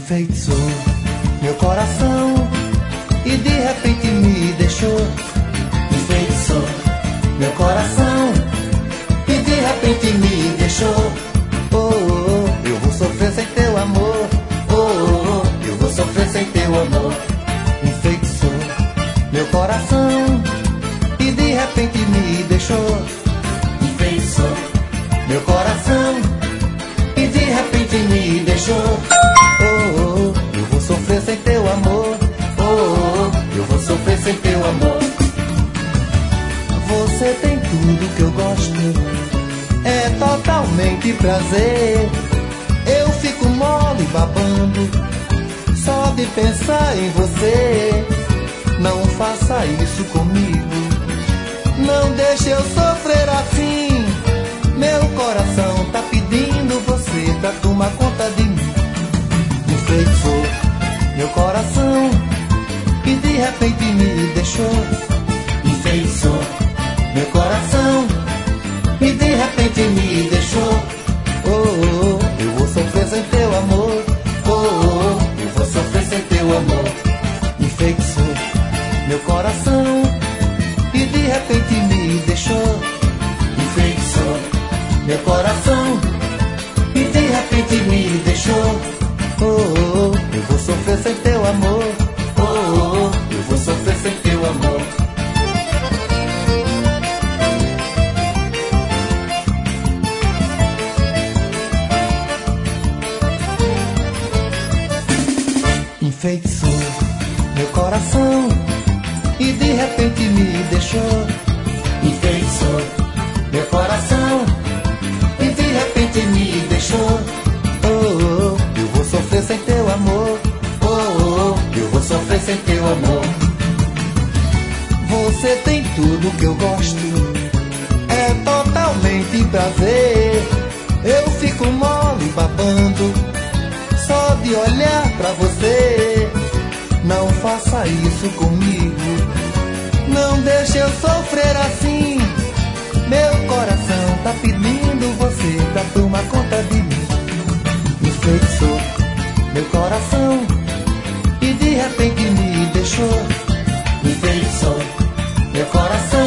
enfeitiçou meu coração e de repente me deixou. Enfeitiçou meu coração e de repente me deixou. Oh, oh, oh, eu vou sofrer sem teu amor. Oh, oh, oh, eu vou sofrer sem teu amor. Enfeitiçou meu coração e de repente me deixou. Enfeitiçou meu coração e de repente me deixou. Oh, oh, oh, eu vou sofrer sem teu amor. Oh, oh, oh, eu vou sofrer sem teu amor. Você tem tudo que eu gosto, é totalmente prazer. Eu fico mole babando só de pensar em você. Não faça isso comigo, não deixe eu sofrer assim. Meu coração tá pedindo você pra tomar conta de mim. Enfeitiçou meu coração e de repente me deixou. Enfeitiçou meu coração e de repente me deixou. Oh, oh, oh, eu vou sofrer sem teu amor. Oh, oh, oh, eu vou sofrer sem teu amor. Enfeitiçou meu coração e de repente me deixou. Enfeitiçou meu coração e de repente me deixou. Oh, oh, oh, eu vou sofrer sem teu amor. Oh, oh, oh, eu vou sofrer sem teu amor. Enfeitiçou meu coração e de repente me deixou. Enfeitiçou meu coração e de repente me deixou. Oh, oh, oh, eu vou sofrer sem teu amor. Oh, oh, oh, eu vou sofrer sem teu amor. Você tem tudo que eu gosto, é totalmente prazer. Eu fico mole babando só de olhar pra você. Não faça isso comigo, não deixe eu sofrer assim. Meu coração tá pedindo você pra tomar conta de mim. Enfeitiçou meu coração e de repente me deixou. Enfeitiçou meu coração